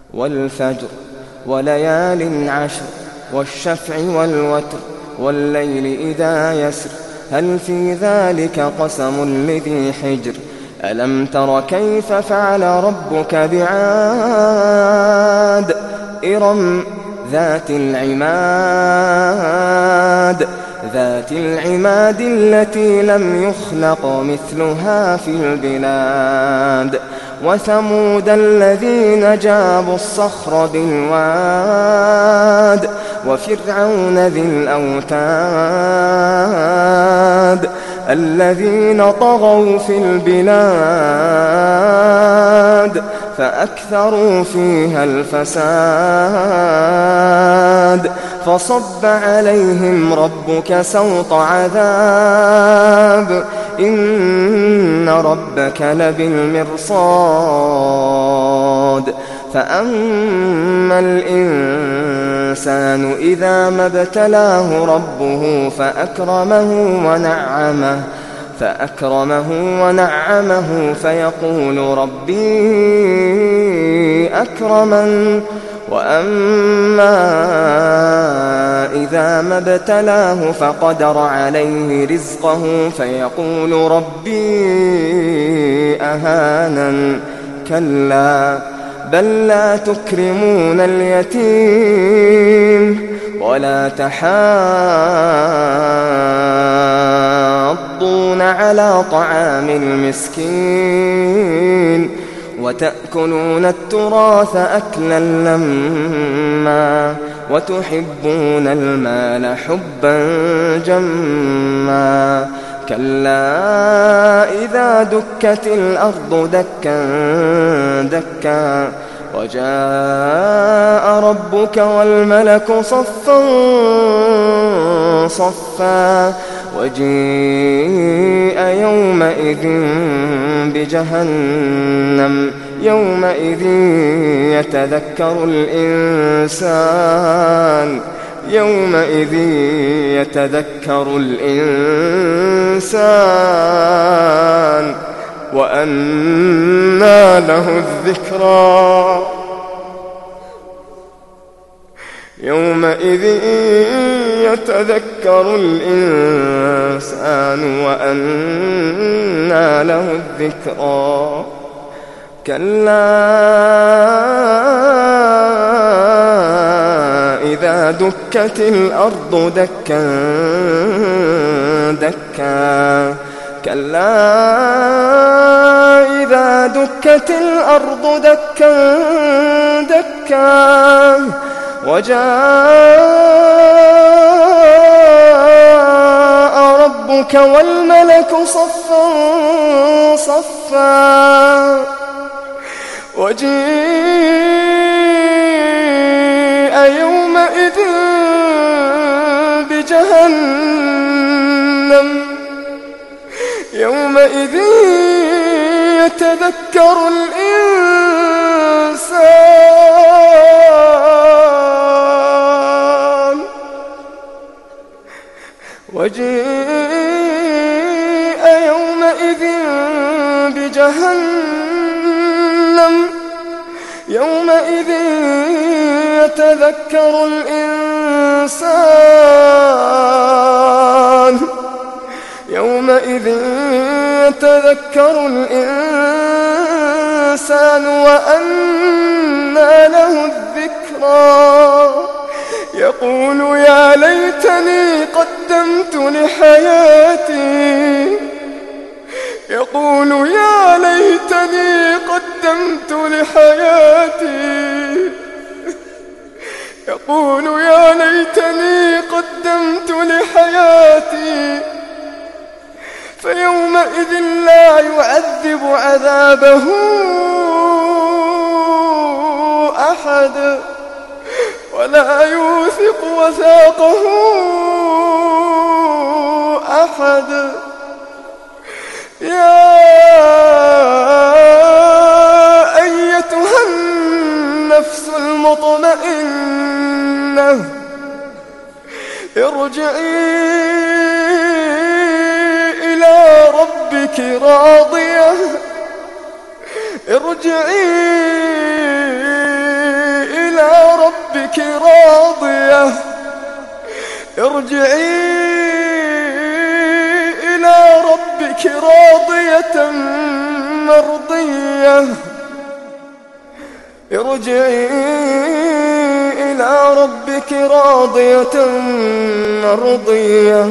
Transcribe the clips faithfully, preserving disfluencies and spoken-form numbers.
والفجر وليال عشر والشفع والوتر والليل إذا يسر هل في ذلك قسم لذي حجر ألم تر كيف فعل ربك بعاد إرم ذات العماد ذات العماد التي لم يخلق مثلها في البلاد وثمود الذين جابوا الصخر بالواد وفرعون ذي الأوتاد الذين طغوا في البلاد فأكثروا فيها الفساد فصب عليهم ربك سوط عذاب إن ربك لبالمرصاد فأما الإنسان إذا ما ابتلاه ربه فأكرمه ونعمه فأكرمه ونعمه فيقول ربي أكرمن وأما إذا ما ابتلاه فقدر عليه رزقه فيقول ربي أهانن كلا بل لا تكرمون اليتيم ولا تحاضون على طعام المسكين وتأكلون التراث أكلا لما وتحبون المال حبا جما كلا إذا دكت الأرض دكا دكا وجاء ربك والملك صفا صفا وجيء يومئذ بجهنم يومئذ يتذكر الإنسان يومئذ يتذكر الإنسان وأنى له الذكرى يومئذ يتذكر الإنسان وأنى له الذكرى كلا إذا دكت الأرض دكا دكا كلا إذا دكت الأرض دكا دكا وجاء ربك والملك صفا صفا وجيء يومئذ بجهنم يومئذ يتذكر الإنسان وجيء يومئذ بجهنم يومئذ يتذكر الإنسان يومئذ يتذكر الإنسان وأنى له الذكرى يقول يا ليتني قدمت لحياتي يقول يا ليتني قدمت لحياتي يقول يا ليتني قدمت لحياتي فيومئذ لا يعذب عذابه أحد ولا يوثق وثاقه أحد يا أيتها النفس المطمئنة ارجعي إلى ربك راضية ارجعي ربك راضية ارجعي إلى ربك راضية مرضية ارجعي إلى ربك راضية مرضية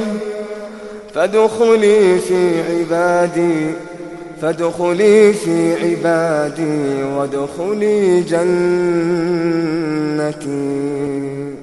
فادخلي في عبادي فادخلي في عبادي وادخلي جنتي.